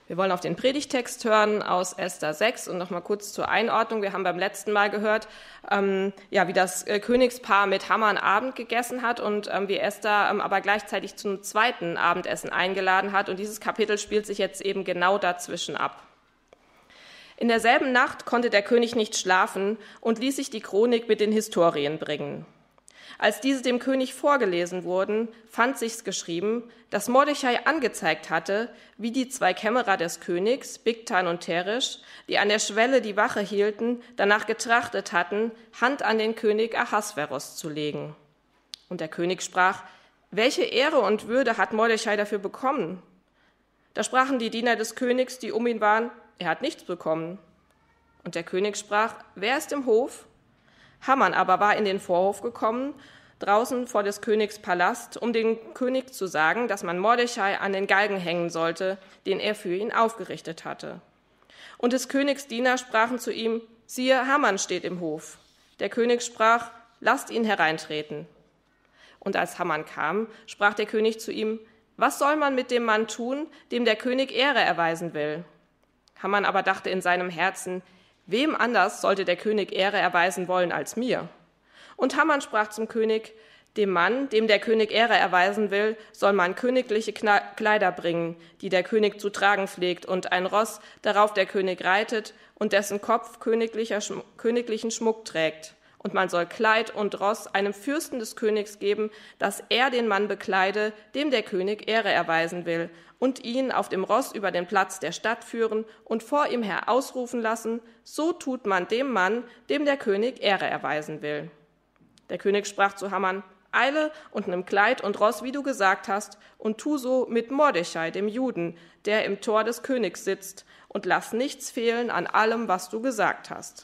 Wir wollen auf den Predigtext hören aus Esther 6 und nochmal kurz zur Einordnung. Wir haben beim letzten Mal gehört, wie das Königspaar mit Haman Abend gegessen hat und wie Esther aber gleichzeitig zum zweiten Abendessen eingeladen hat. Und dieses Kapitel spielt sich jetzt eben genau dazwischen ab. In derselben Nacht konnte der König nicht schlafen und ließ sich die Chronik mit den Historien bringen. Als diese dem König vorgelesen wurden, fand sich's geschrieben, dass Mordechai angezeigt hatte, wie die 2 Kämmerer des Königs, Bigtan und Teresch, die an der Schwelle die Wache hielten, danach getrachtet hatten, Hand an den König Ahasveros zu legen. Und der König sprach: Welche Ehre und Würde hat Mordechai dafür bekommen? Da sprachen die Diener des Königs, die um ihn waren: Er hat nichts bekommen. Und der König sprach: Wer ist im Hof? Haman aber war in den Vorhof gekommen, draußen vor des Königs Palast, um dem König zu sagen, dass man Mordechai an den Galgen hängen sollte, den er für ihn aufgerichtet hatte. Und des Königs Diener sprachen zu ihm: Siehe, Haman steht im Hof. Der König sprach: Lasst ihn hereintreten. Und als Haman kam, sprach der König zu ihm: Was soll man mit dem Mann tun, dem der König Ehre erweisen will? Haman aber dachte in seinem Herzen: Wem anders sollte der König Ehre erweisen wollen als mir? Und Haman sprach zum König: Dem Mann, dem der König Ehre erweisen will, soll man königliche Kleider bringen, die der König zu tragen pflegt, und ein Ross, darauf der König reitet und dessen Kopf königlichen Schmuck trägt. Und man soll Kleid und Ross einem Fürsten des Königs geben, dass er den Mann bekleide, dem der König Ehre erweisen will, und ihn auf dem Ross über den Platz der Stadt führen und vor ihm her ausrufen lassen: So tut man dem Mann, dem der König Ehre erweisen will. Der König sprach zu Haman: Eile und nimm Kleid und Ross, wie du gesagt hast, und tu so mit Mordechai, dem Juden, der im Tor des Königs sitzt, und lass nichts fehlen an allem, was du gesagt hast.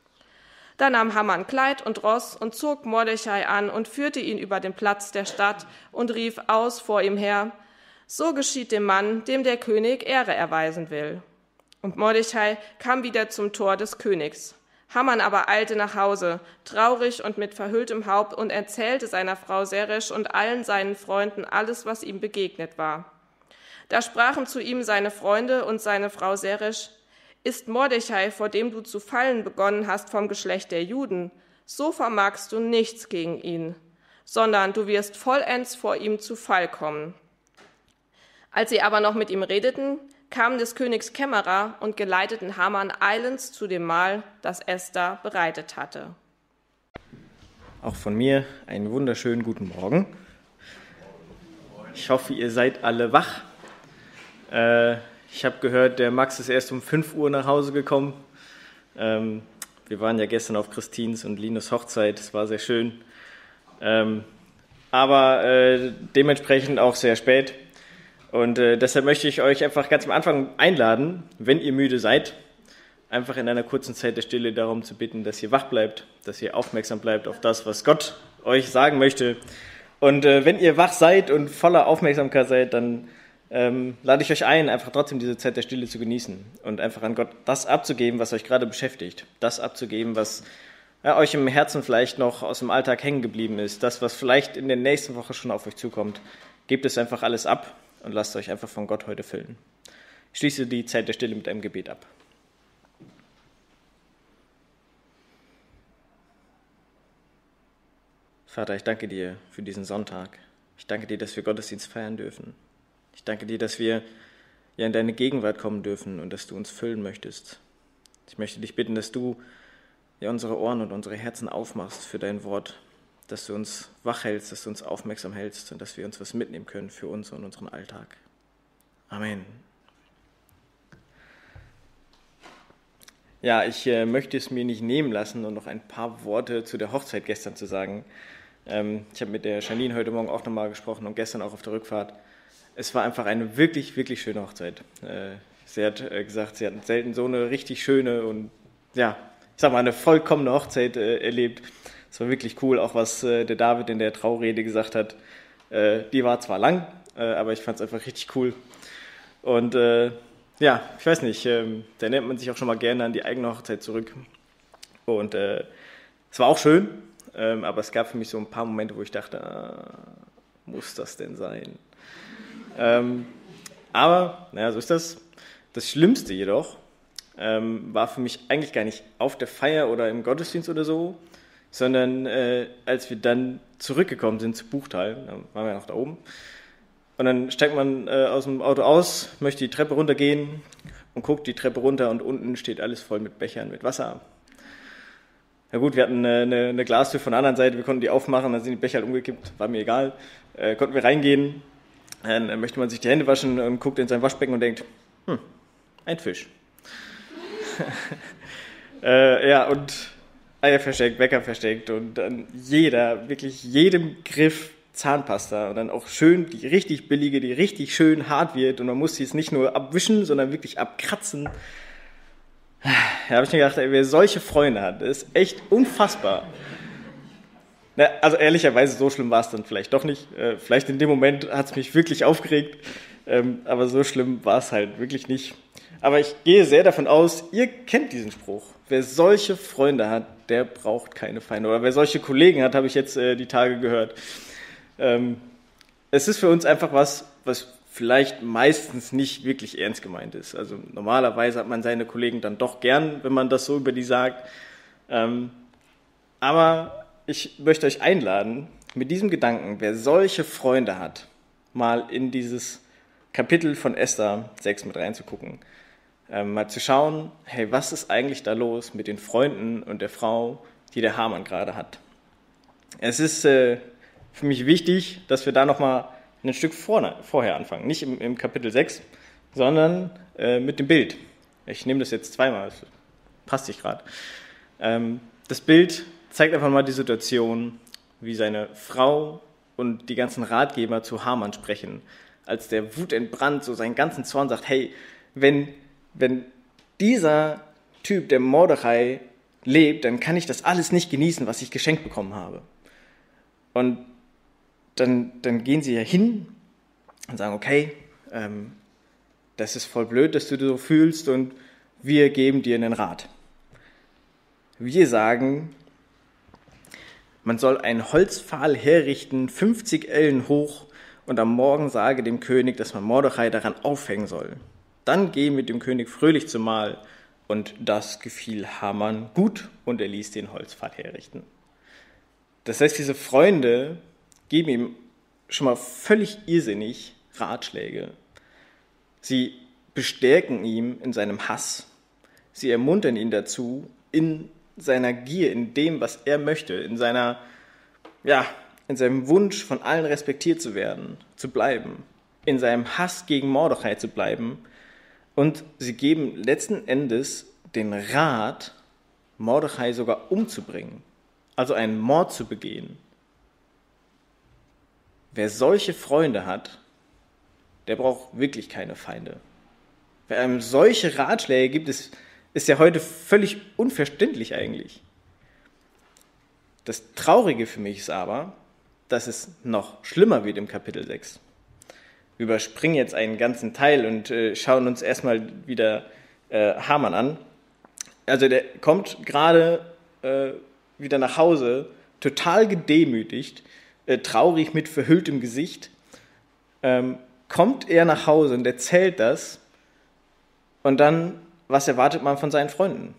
Da nahm Haman Kleid und Ross und zog Mordechai an und führte ihn über den Platz der Stadt und rief aus vor ihm her: So geschieht dem Mann, dem der König Ehre erweisen will. Und Mordechai kam wieder zum Tor des Königs. Haman aber eilte nach Hause, traurig und mit verhülltem Haupt, und erzählte seiner Frau Zeresh und allen seinen Freunden alles, was ihm begegnet war. Da sprachen zu ihm seine Freunde und seine Frau Zeresh: Ist Mordechai, vor dem du zu fallen begonnen hast, vom Geschlecht der Juden, so vermagst du nichts gegen ihn, sondern du wirst vollends vor ihm zu Fall kommen. Als sie aber noch mit ihm redeten, kamen des Königs Kämmerer und geleiteten Haman eilends zu dem Mahl, das Esther bereitet hatte. Auch von mir einen wunderschönen guten Morgen. Ich hoffe, ihr seid alle wach. Ich habe gehört, der Max ist erst um 5 Uhr nach Hause gekommen. Wir waren ja gestern auf Christins und Linus Hochzeit, es war sehr schön. Aber dementsprechend auch sehr spät. Und deshalb möchte ich euch einfach ganz am Anfang einladen, wenn ihr müde seid, einfach in einer kurzen Zeit der Stille darum zu bitten, dass ihr wach bleibt, dass ihr aufmerksam bleibt auf das, was Gott euch sagen möchte. Und wenn ihr wach seid und voller Aufmerksamkeit seid, dann lade ich euch ein, einfach trotzdem diese Zeit der Stille zu genießen und einfach an Gott das abzugeben, was euch gerade beschäftigt, das abzugeben, was euch im Herzen vielleicht noch aus dem Alltag hängen geblieben ist, das, was vielleicht in der nächsten Woche schon auf euch zukommt. Gebt es einfach alles ab und lasst euch einfach von Gott heute füllen. Ich schließe die Zeit der Stille mit einem Gebet ab. Vater, ich danke dir für diesen Sonntag. Ich danke dir, dass wir Gottesdienst feiern dürfen. Ich danke dir, dass wir ja in deine Gegenwart kommen dürfen und dass du uns füllen möchtest. Ich möchte dich bitten, dass du ja unsere Ohren und unsere Herzen aufmachst für dein Wort, dass du uns wach hältst, dass du uns aufmerksam hältst und dass wir uns was mitnehmen können für uns und unseren Alltag. Amen. Ja, ich möchte es mir nicht nehmen lassen, um noch ein paar Worte zu der Hochzeit gestern zu sagen. Ich habe mit der Janine heute Morgen auch nochmal gesprochen und gestern auch auf der Rückfahrt. Es war einfach eine wirklich, wirklich schöne Hochzeit. Sie hat gesagt, sie hat selten so eine richtig schöne und ja, ich sag mal, eine vollkommene Hochzeit erlebt. Es war wirklich cool, auch was der David in der Traurede gesagt hat. Die war zwar lang, aber ich fand es einfach richtig cool. Und ja, ich weiß nicht, da erinnert man sich auch schon mal gerne an die eigene Hochzeit zurück. Und es war auch schön, aber es gab für mich so ein paar Momente, wo ich dachte, muss das denn sein? Aber, naja, so ist das. Das Schlimmste jedoch war für mich eigentlich gar nicht auf der Feier oder im Gottesdienst oder so, sondern als wir dann zurückgekommen sind zu Buchtal, da waren wir noch da oben, und dann steigt man aus dem Auto aus, möchte die Treppe runtergehen und guckt die Treppe runter und unten steht alles voll mit Bechern, mit Wasser. Na gut, wir hatten eine Glastür von der anderen Seite, wir konnten die aufmachen, dann sind die Becher halt umgekippt, war mir egal. Konnten wir reingehen, dann möchte man sich die Hände waschen und guckt in sein Waschbecken und denkt, ein Fisch. Ja, und Eier versteckt, Wecker versteckt und dann wirklich jedem Griff Zahnpasta und dann auch schön die richtig billige, die richtig schön hart wird und man muss sie jetzt nicht nur abwischen, sondern wirklich abkratzen. Da habe ich mir gedacht, wer solche Freunde hat, das ist echt unfassbar. Na, also ehrlicherweise, so schlimm war es dann vielleicht doch nicht. Vielleicht in dem Moment hat es mich wirklich aufgeregt, aber so schlimm war es halt wirklich nicht. Aber ich gehe sehr davon aus, ihr kennt diesen Spruch. Wer solche Freunde hat, der braucht keine Feinde. Oder wer solche Kollegen hat, habe ich jetzt die Tage gehört. Es ist für uns einfach was vielleicht meistens nicht wirklich ernst gemeint ist. Also normalerweise hat man seine Kollegen dann doch gern, wenn man das so über die sagt. Aber ich möchte euch einladen, mit diesem Gedanken, wer solche Freunde hat, mal in dieses Kapitel von Esther 6 mit reinzugucken. Mal zu schauen, hey, was ist eigentlich da los mit den Freunden und der Frau, die der Haman gerade hat. Es ist für mich wichtig, dass wir da nochmal ein Stück vorher anfangen. Nicht im Kapitel 6, sondern mit dem Bild. Ich nehme das jetzt zweimal, das passt sich gerade. Das Bild zeigt einfach mal die Situation, wie seine Frau und die ganzen Ratgeber zu Haman sprechen, als der wutentbrannt so seinen ganzen Zorn sagt, hey, wenn dieser Typ, der Mordechai, lebt, dann kann ich das alles nicht genießen, was ich geschenkt bekommen habe. Und dann gehen sie ja hin und sagen, okay, das ist voll blöd, dass du so fühlst und wir geben dir einen Rat. Wir sagen, man soll einen Holzpfahl herrichten, 50 Ellen hoch und am Morgen sage dem König, dass man Mordechai daran aufhängen soll. Dann geh mit dem König fröhlich zum Mahl und das gefiel Haman gut und er ließ den Holzpfahl herrichten. Das heißt, diese Freunde geben ihm schon mal völlig irrsinnig Ratschläge. Sie bestärken ihn in seinem Hass. Sie ermuntern ihn dazu, in seiner Gier, in dem, was er möchte, in seinem Wunsch, von allen respektiert zu werden, zu bleiben, in seinem Hass gegen Mordechai zu bleiben. Und sie geben letzten Endes den Rat, Mordechai sogar umzubringen, also einen Mord zu begehen. Wer solche Freunde hat, der braucht wirklich keine Feinde. Wer einem solche Ratschläge gibt, ist ja heute völlig unverständlich eigentlich. Das Traurige für mich ist aber, dass es noch schlimmer wird im Kapitel 6. Wir überspringen jetzt einen ganzen Teil und schauen uns erstmal wieder Haman an. Also der kommt gerade wieder nach Hause, total gedemütigt, traurig mit verhülltem Gesicht, kommt er nach Hause und erzählt das und dann, was erwartet man von seinen Freunden?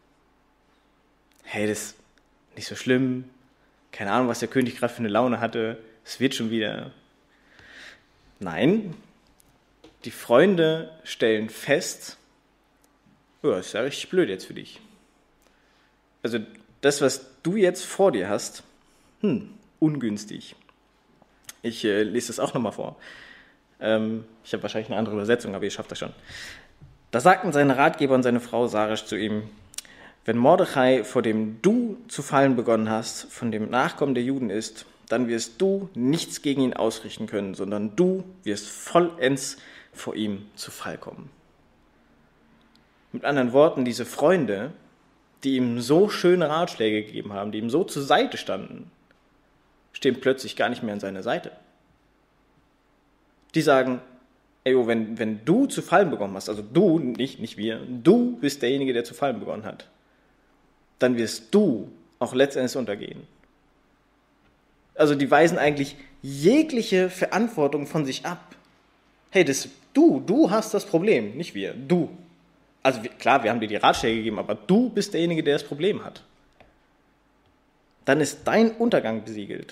Hey, das ist nicht so schlimm, keine Ahnung, was der König gerade für eine Laune hatte, es wird schon wieder. Nein, die Freunde stellen fest, oh, das ist ja richtig blöd jetzt für dich. Also das, was du jetzt vor dir hast, ungünstig. Ich lese das auch nochmal vor. Ich habe wahrscheinlich eine andere Übersetzung, aber ihr schafft das schon. Da sagten seine Ratgeber und seine Frau Saresh zu ihm, wenn Mordechai, vor dem du zu fallen begonnen hast, von dem Nachkommen der Juden ist, dann wirst du nichts gegen ihn ausrichten können, sondern du wirst vollends vor ihm zu Fall kommen. Mit anderen Worten, diese Freunde, die ihm so schöne Ratschläge gegeben haben, die ihm so zur Seite standen, stehen plötzlich gar nicht mehr an seiner Seite. Die sagen, ey, wenn du zu fallen begonnen hast, also du, nicht wir, du bist derjenige, der zu fallen begonnen hat, dann wirst du auch letztendlich untergehen. Also die weisen eigentlich jegliche Verantwortung von sich ab. hey, du hast das Problem, nicht wir, du. Also klar, wir haben dir die Ratschläge gegeben, aber du bist derjenige, der das Problem hat. Dann ist dein Untergang besiegelt.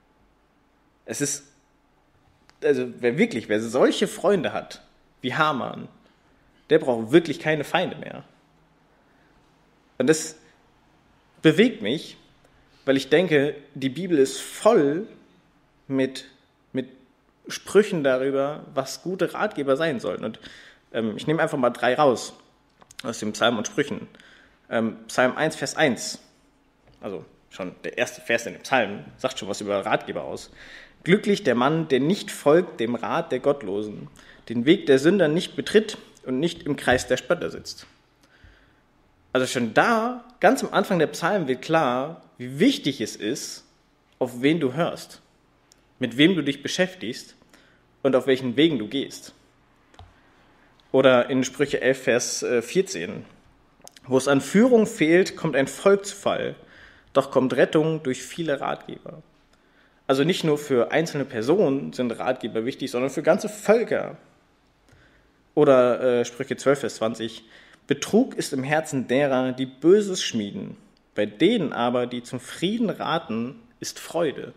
Wer solche Freunde hat, wie Haman, der braucht wirklich keine Feinde mehr. Und das bewegt mich, weil ich denke, die Bibel ist voll mit Sprüchen darüber, was gute Ratgeber sein sollen. Und ich nehme einfach mal 3 raus aus dem Psalm und Sprüchen. Psalm 1, Vers 1, also schon der erste Vers in dem Psalm, sagt schon was über Ratgeber aus. Glücklich der Mann, der nicht folgt dem Rat der Gottlosen, den Weg der Sünder nicht betritt und nicht im Kreis der Spötter sitzt. Also schon da, ganz am Anfang der Psalmen wird klar, wie wichtig es ist, auf wen du hörst, mit wem du dich beschäftigst und auf welchen Wegen du gehst. Oder in Sprüche 11, Vers 14, wo es an Führung fehlt, kommt ein Volk zu Fall, doch kommt Rettung durch viele Ratgeber. Also nicht nur für einzelne Personen sind Ratgeber wichtig, sondern für ganze Völker. Oder Sprüche 12, Vers 20, Betrug ist im Herzen derer, die Böses schmieden, bei denen aber, die zum Frieden raten, ist Freude.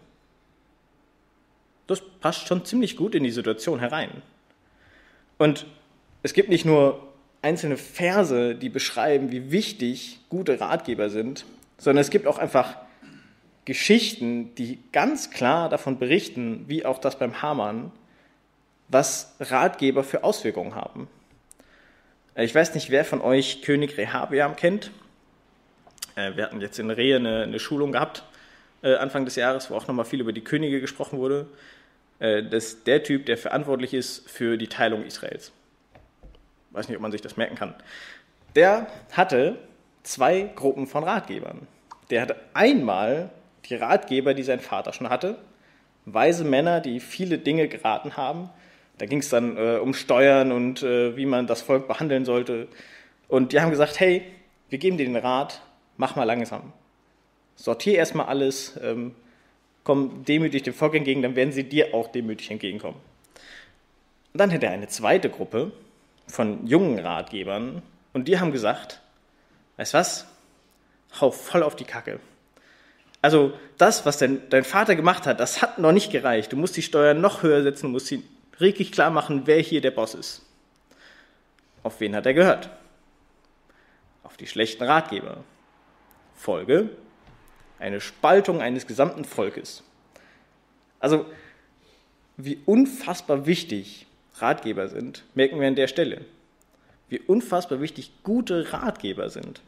Das passt schon ziemlich gut in die Situation herein. Und es gibt nicht nur einzelne Verse, die beschreiben, wie wichtig gute Ratgeber sind, sondern es gibt auch einfach Geschichten, die ganz klar davon berichten, wie auch das beim Haman, was Ratgeber für Auswirkungen haben. Ich weiß nicht, wer von euch König Rehabeam kennt. Wir hatten jetzt in Rehe eine Schulung gehabt, Anfang des Jahres, wo auch nochmal viel über die Könige gesprochen wurde. Das ist der Typ, der verantwortlich ist für die Teilung Israels. Ich weiß nicht, ob man sich das merken kann. Der hatte 2 Gruppen von Ratgebern. Der hatte einmal die Ratgeber, die sein Vater schon hatte, weise Männer, die viele Dinge geraten haben. Da ging es dann um Steuern und wie man das Volk behandeln sollte. Und die haben gesagt, hey, wir geben dir den Rat, mach mal langsam. Sortier erstmal alles, komm demütig dem Volk entgegen, dann werden sie dir auch demütig entgegenkommen. Und dann hätte er eine zweite Gruppe von jungen Ratgebern und die haben gesagt, weißt du was, hau voll auf die Kacke. Also das, was dein Vater gemacht hat, das hat noch nicht gereicht. Du musst die Steuern noch höher setzen, du musst ihn richtig klar machen, wer hier der Boss ist. Auf wen hat er gehört? Auf die schlechten Ratgeber. Folge: eine Spaltung eines gesamten Volkes. Also, wie unfassbar wichtig Ratgeber sind, merken wir an der Stelle. Wie unfassbar wichtig gute Ratgeber sind.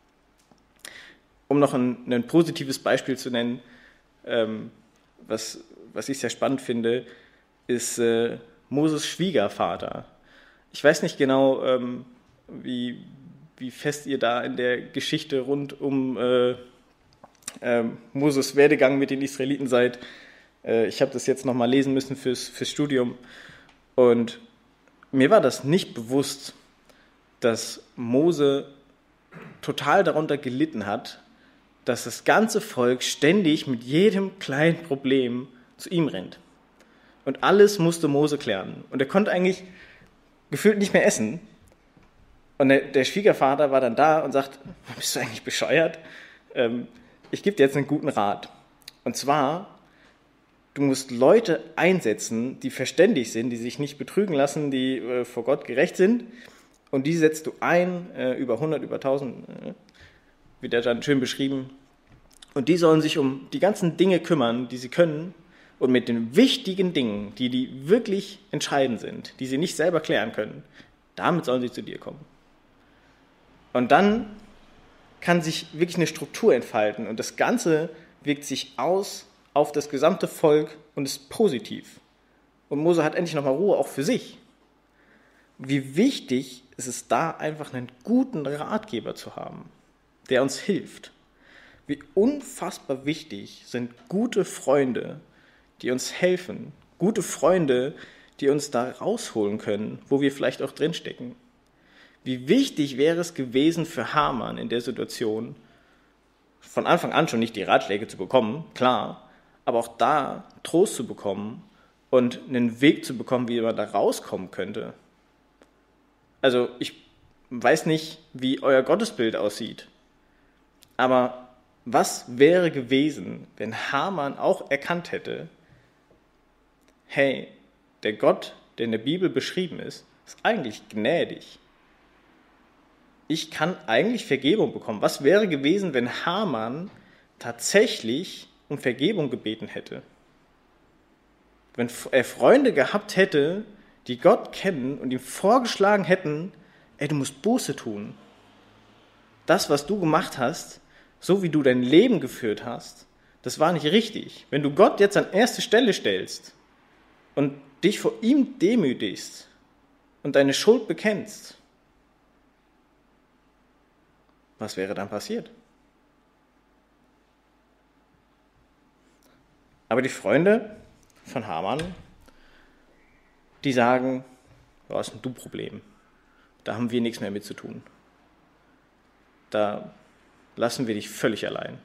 Um noch ein positives Beispiel zu nennen, was ich sehr spannend finde, ist Moses Schwiegervater. Ich weiß nicht genau, wie fest ihr da in der Geschichte rund um Moses Werdegang mit den Israeliten seid. Ich habe das jetzt nochmal lesen müssen fürs Studium. Und mir war das nicht bewusst, dass Mose total darunter gelitten hat, dass das ganze Volk ständig mit jedem kleinen Problem zu ihm rennt. Und alles musste Mose klären. Und er konnte eigentlich gefühlt nicht mehr essen. Und der Schwiegervater war dann da und sagt, bist du eigentlich bescheuert? Ich gebe dir jetzt einen guten Rat. Und zwar, du musst Leute einsetzen, die verständig sind, die sich nicht betrügen lassen, die vor Gott gerecht sind. Und die setzt du ein, über 100, über 1000, wird ja dann schön beschrieben. Und die sollen sich um die ganzen Dinge kümmern, die sie können. Und mit den wichtigen Dingen, die wirklich entscheidend sind, die sie nicht selber klären können, damit sollen sie zu dir kommen. Und dann kann sich wirklich eine Struktur entfalten. Und das Ganze wirkt sich aus auf das gesamte Volk und ist positiv. Und Mose hat endlich nochmal Ruhe, auch für sich. Wie wichtig ist es da, einfach einen guten Ratgeber zu haben, der uns hilft. Wie unfassbar wichtig sind gute Freunde, die uns helfen. Gute Freunde, die uns da rausholen können, wo wir vielleicht auch drinstecken. Wie wichtig wäre es gewesen für Haman in der Situation, von Anfang an schon nicht die Ratschläge zu bekommen, klar, aber auch da Trost zu bekommen und einen Weg zu bekommen, wie man da rauskommen könnte. Also ich weiß nicht, wie euer Gottesbild aussieht, aber was wäre gewesen, wenn Haman auch erkannt hätte, hey, der Gott, der in der Bibel beschrieben ist eigentlich gnädig. Ich kann eigentlich Vergebung bekommen. Was wäre gewesen, wenn Haman tatsächlich um Vergebung gebeten hätte? Wenn er Freunde gehabt hätte, die Gott kennen und ihm vorgeschlagen hätten, ey, du musst Buße tun. Das, was du gemacht hast, so wie du dein Leben geführt hast, das war nicht richtig. Wenn du Gott jetzt an erste Stelle stellst und dich vor ihm demütigst und deine Schuld bekennst, was wäre dann passiert? Aber die Freunde von Haman, die sagen, was ist ein Du-Problem? Da haben wir nichts mehr mit zu tun. Da lassen wir dich völlig allein.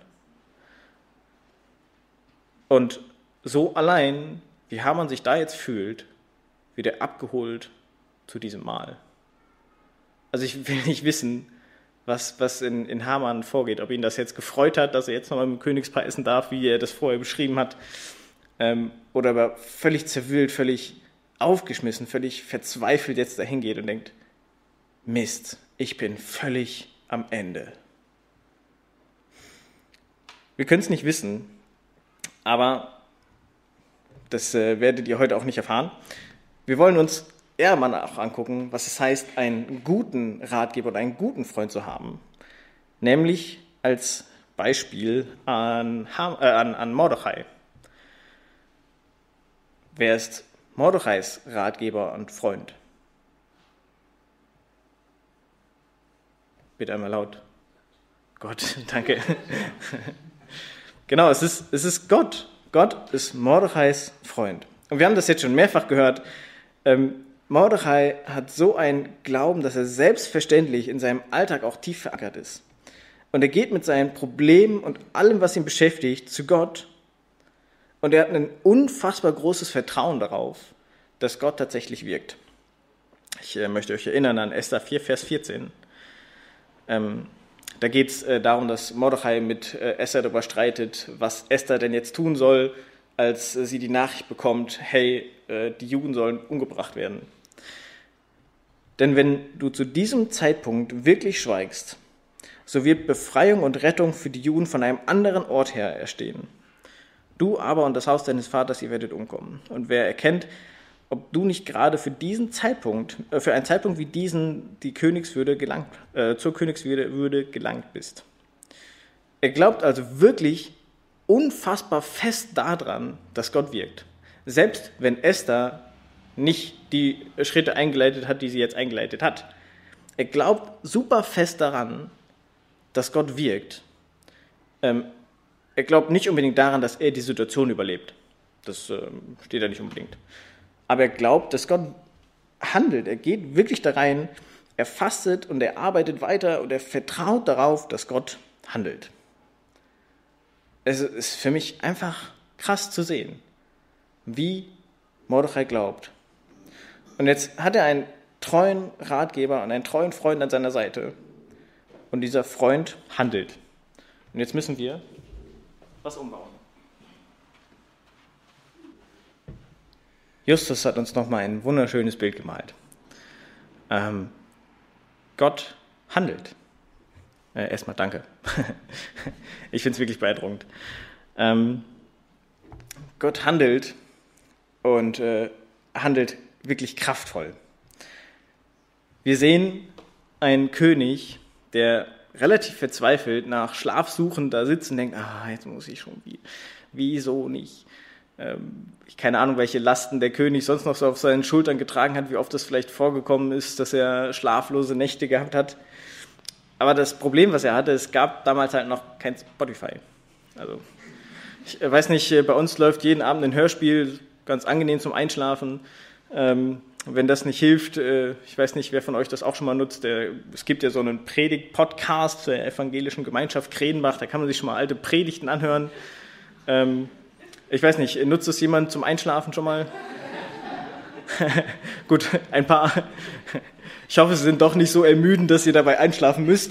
Und so allein, wie Haman sich da jetzt fühlt, wird er abgeholt zu diesem Mahl. Also ich will nicht wissen, was in Haman vorgeht, ob ihn das jetzt gefreut hat, dass er jetzt nochmal mit dem Königspaar essen darf, wie er das vorher beschrieben hat, oder aber völlig zerwühlt, völlig aufgeschmissen, völlig verzweifelt jetzt dahin geht und denkt, Mist, ich bin völlig am Ende. Wir können es nicht wissen, aber das werdet ihr heute auch nicht erfahren. Wir wollen uns eher mal auch angucken, was es heißt, einen guten Ratgeber oder einen guten Freund zu haben. Nämlich als Beispiel an Mordechai. Wer ist Mordechais Ratgeber und Freund? Bitte einmal laut. Gott, danke. Genau, es ist Gott. Gott ist Mordechais Freund. Und wir haben das jetzt schon mehrfach gehört. Mordechai hat so einen Glauben, dass er selbstverständlich in seinem Alltag auch tief verankert ist. Und er geht mit seinen Problemen und allem, was ihn beschäftigt, zu Gott. Und er hat ein unfassbar großes Vertrauen darauf, dass Gott tatsächlich wirkt. Ich möchte euch erinnern an Esther 4, Vers 14. Da geht es darum, dass Mordechai mit Esther darüber streitet, was Esther denn jetzt tun soll, als sie die Nachricht bekommt, hey, die Juden sollen umgebracht werden. Denn wenn du zu diesem Zeitpunkt wirklich schweigst, so wird Befreiung und Rettung für die Juden von einem anderen Ort her erstehen. Du aber und das Haus deines Vaters, ihr werdet umkommen. Und wer erkennt, ob du nicht gerade für einen Zeitpunkt wie diesen zur Königswürde gelangt bist. Er glaubt also wirklich unfassbar fest daran, dass Gott wirkt. Selbst wenn Esther nicht die Schritte eingeleitet hat, die sie jetzt eingeleitet hat. Er glaubt super fest daran, dass Gott wirkt. Er glaubt nicht unbedingt daran, dass er die Situation überlebt. Das steht da nicht unbedingt. Aber er glaubt, dass Gott handelt. Er geht wirklich da rein, er fastet und er arbeitet weiter und er vertraut darauf, dass Gott handelt. Es ist für mich einfach krass zu sehen, wie Mordechai glaubt. Und jetzt hat er einen treuen Ratgeber und einen treuen Freund an seiner Seite. Und dieser Freund handelt. Und jetzt müssen wir was umbauen. Justus hat uns nochmal ein wunderschönes Bild gemalt. Gott handelt. Erstmal danke. Ich finde es wirklich beeindruckend. Gott handelt und handelt wirklich kraftvoll. Wir sehen einen König, der relativ verzweifelt nach Schlaf suchend da sitzt und denkt, jetzt muss ich schon, wieso nicht? Keine Ahnung, welche Lasten der König sonst noch so auf seinen Schultern getragen hat, wie oft es vielleicht vorgekommen ist, dass er schlaflose Nächte gehabt hat. Aber das Problem, was er hatte, es gab damals halt noch kein Spotify. Also ich weiß nicht, bei uns läuft jeden Abend ein Hörspiel, ganz angenehm zum Einschlafen. Wenn das nicht hilft, ich weiß nicht, wer von euch das auch schon mal nutzt, es gibt ja so einen Predigt-Podcast der evangelischen Gemeinschaft Kredenbach, da kann man sich schon mal alte Predigten anhören. Ich weiß nicht, nutzt das jemand zum Einschlafen schon mal? Gut, ein paar. Ich hoffe, sie sind doch nicht so ermüdend, dass ihr dabei einschlafen müsst.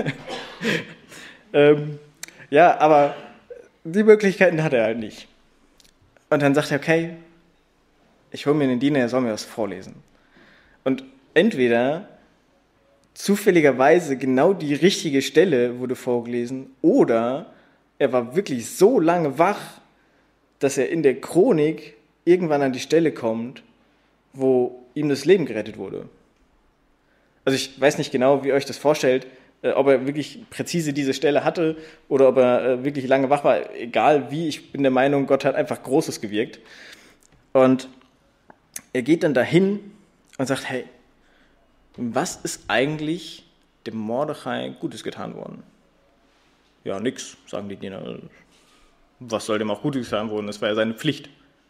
Ja, aber die Möglichkeiten hat er halt nicht. Und dann sagt er, okay, ich hole mir einen Diener, er soll mir was vorlesen. Und entweder zufälligerweise genau die richtige Stelle wurde vorgelesen oder er war wirklich so lange wach, dass er in der Chronik irgendwann an die Stelle kommt, wo ihm das Leben gerettet wurde. Also ich weiß nicht genau, wie ihr euch das vorstellt, ob er wirklich präzise diese Stelle hatte oder ob er wirklich lange wach war. Egal wie, ich bin der Meinung, Gott hat einfach Großes gewirkt. Und er geht dann dahin und sagt, hey, was ist eigentlich dem Mordechai Gutes getan worden? Ja, nix, sagen die Diener. Was soll dem auch Gutes getan worden? Das war ja seine Pflicht.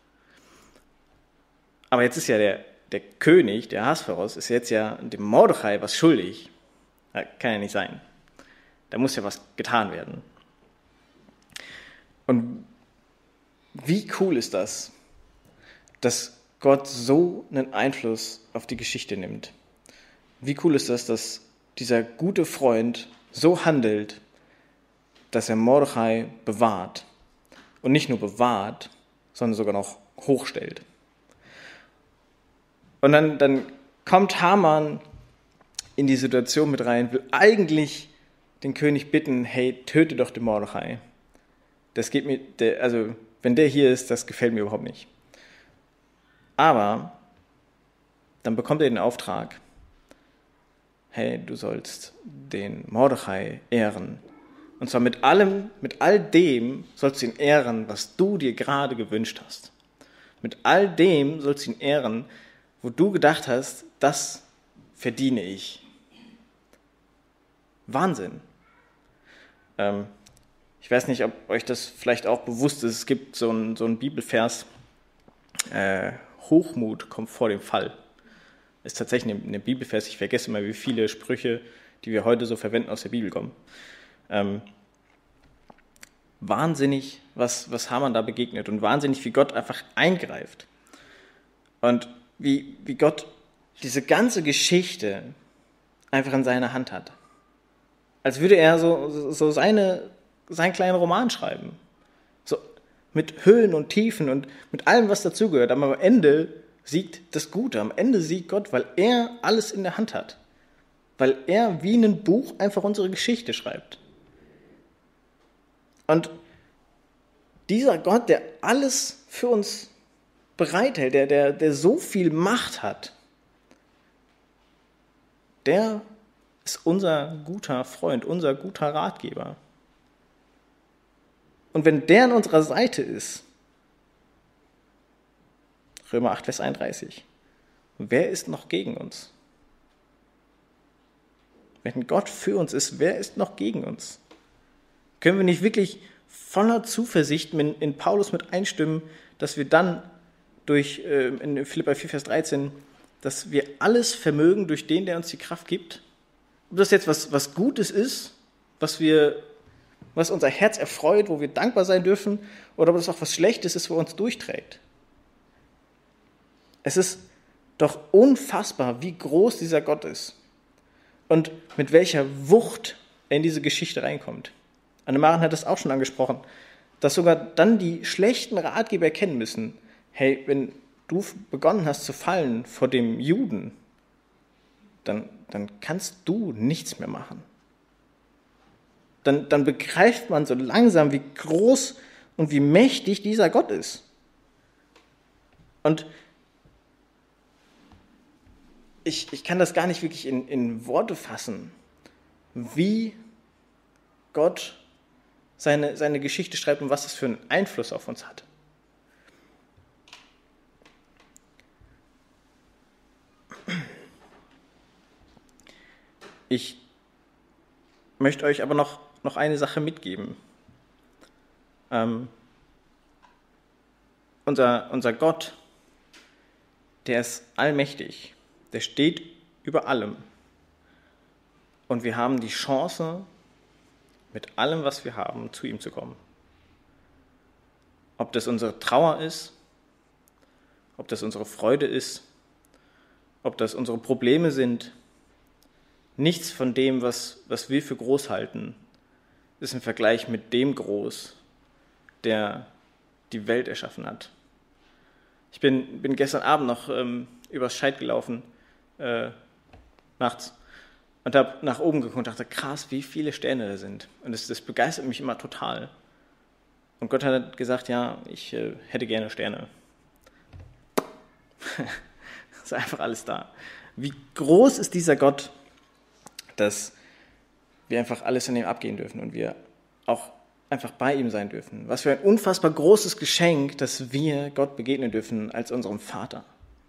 Aber jetzt ist ja der König, der Ahasveros, ist jetzt ja dem Mordechai was schuldig. Das kann ja nicht sein. Da muss ja was getan werden. Und wie cool ist das, dass Gott so einen Einfluss auf die Geschichte nimmt? Wie cool ist das, dass dieser gute Freund so handelt, dass er Mordechai bewahrt. Und nicht nur bewahrt, sondern sogar noch hochstellt. Und dann kommt Haman in die Situation mit rein, will eigentlich den König bitten, hey, töte doch den Mordechai. Das geht mir, also wenn der hier ist, das gefällt mir überhaupt nicht. Aber dann bekommt er den Auftrag, hey, du sollst den Mordechai ehren. Und zwar mit all dem sollst du ihn ehren, was du dir gerade gewünscht hast. Mit all dem sollst du ihn ehren, wo du gedacht hast, das verdiene ich. Wahnsinn. Ich weiß nicht, ob euch das vielleicht auch bewusst ist. Es gibt so einen Bibelvers, Hochmut kommt vor dem Fall. Ist tatsächlich eine Bibelvers. Ich vergesse immer, wie viele Sprüche, die wir heute so verwenden, aus der Bibel kommen. Wahnsinnig, was Haman da begegnet und wahnsinnig, wie Gott einfach eingreift. Und wie Gott diese ganze Geschichte einfach in seiner Hand hat. Als würde er so seinen kleinen Roman schreiben. So mit Höhen und Tiefen und mit allem, was dazugehört. Aber am Ende siegt das Gute. Am Ende siegt Gott, weil er alles in der Hand hat. Weil er wie in einem Buch einfach unsere Geschichte schreibt. Und dieser Gott, der alles für uns bereithält, der so viel Macht hat, der ist unser guter Freund, unser guter Ratgeber. Und wenn der an unserer Seite ist, Römer 8, Vers 31, wer ist noch gegen uns? Wenn Gott für uns ist, wer ist noch gegen uns? Können wir nicht wirklich voller Zuversicht in Paulus mit einstimmen, dass wir dann in Philipper 4, Vers 13, dass wir alles vermögen durch den, der uns die Kraft gibt? Ob das jetzt was Gutes ist, was unser Herz erfreut, wo wir dankbar sein dürfen, oder ob das auch was Schlechtes ist, wo uns durchträgt. Es ist doch unfassbar, wie groß dieser Gott ist und mit welcher Wucht er in diese Geschichte reinkommt. Annemaren hat das auch schon angesprochen, dass sogar dann die schlechten Ratgeber erkennen müssen, hey, wenn du begonnen hast zu fallen vor dem Juden, dann kannst du nichts mehr machen. Dann begreift man so langsam, wie groß und wie mächtig dieser Gott ist. Und ich kann das gar nicht wirklich in Worte fassen, wie Gott seine Geschichte schreibt und was das für einen Einfluss auf uns hat. Ich möchte euch aber noch eine Sache mitgeben. Unser Gott, der ist allmächtig, der steht über allem. Und wir haben die Chance, mit allem, was wir haben, zu ihm zu kommen. Ob das unsere Trauer ist, ob das unsere Freude ist, ob das unsere Probleme sind, nichts von dem, was wir für groß halten, ist im Vergleich mit dem groß, der die Welt erschaffen hat. Ich bin gestern Abend noch übers Scheid gelaufen, nachts, und habe nach oben geguckt und dachte, krass, wie viele Sterne da sind. Und das begeistert mich immer total. Und Gott hat gesagt, ja, ich hätte gerne Sterne. Ist einfach alles da. Wie groß ist dieser Gott, dass wir einfach alles an ihm abgehen dürfen und wir auch einfach bei ihm sein dürfen. Was für ein unfassbar großes Geschenk, dass wir Gott begegnen dürfen als unserem Vater.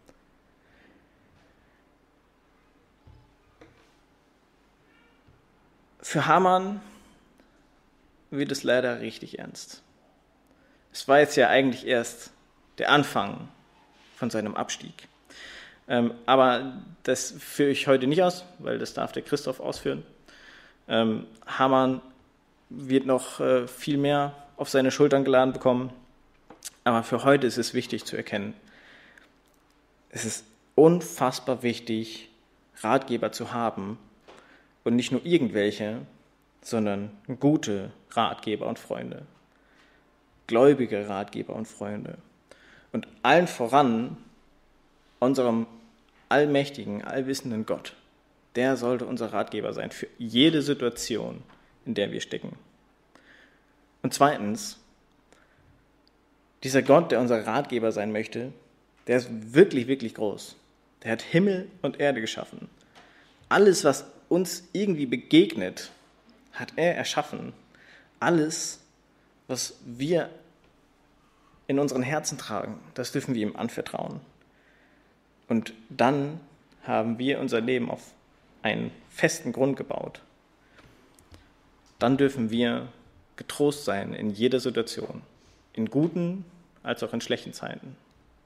Für Haman wird es leider richtig ernst. Es war jetzt ja eigentlich erst der Anfang von seinem Abstieg. Aber das führe ich heute nicht aus, weil das darf der Christoph ausführen. Haman wird noch viel mehr auf seine Schultern geladen bekommen. Aber für heute ist es wichtig zu erkennen, es ist unfassbar wichtig, Ratgeber zu haben und nicht nur irgendwelche, sondern gute Ratgeber und Freunde, gläubige Ratgeber und Freunde. Und allen voran unserem allmächtigen, allwissenden Gott. Der sollte unser Ratgeber sein für jede Situation, in der wir stecken. Und zweitens, dieser Gott, der unser Ratgeber sein möchte, der ist wirklich, wirklich groß. Der hat Himmel und Erde geschaffen. Alles, was uns irgendwie begegnet, hat er erschaffen. Alles, was wir in unseren Herzen tragen, das dürfen wir ihm anvertrauen. Und dann haben wir unser Leben auf einen festen Grund gebaut. Dann dürfen wir getrost sein in jeder Situation, in guten als auch in schlechten Zeiten.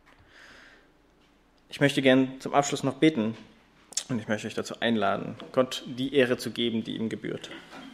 Ich möchte gern zum Abschluss noch beten und ich möchte euch dazu einladen, Gott die Ehre zu geben, die ihm gebührt.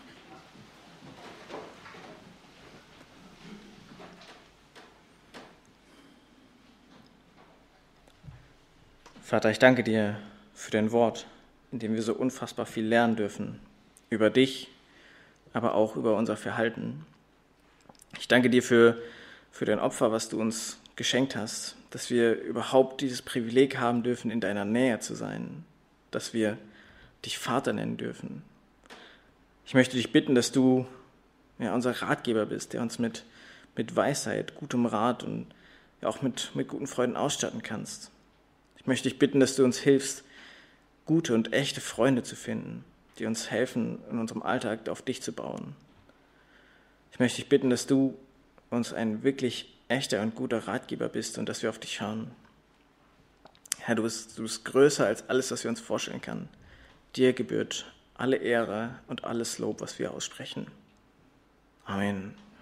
Vater, ich danke dir für dein Wort, in dem wir so unfassbar viel lernen dürfen, über dich, aber auch über unser Verhalten. Ich danke dir für dein Opfer, was du uns geschenkt hast, dass wir überhaupt dieses Privileg haben dürfen, in deiner Nähe zu sein, dass wir dich Vater nennen dürfen. Ich möchte dich bitten, dass du unser Ratgeber bist, der uns mit Weisheit, gutem Rat und auch mit guten Freunden ausstatten kannst. Ich möchte dich bitten, dass du uns hilfst, gute und echte Freunde zu finden, die uns helfen, in unserem Alltag auf dich zu bauen. Ich möchte dich bitten, dass du uns ein wirklich echter und guter Ratgeber bist und dass wir auf dich schauen. Herr, du bist größer als alles, was wir uns vorstellen können. Dir gebührt alle Ehre und alles Lob, was wir aussprechen. Amen.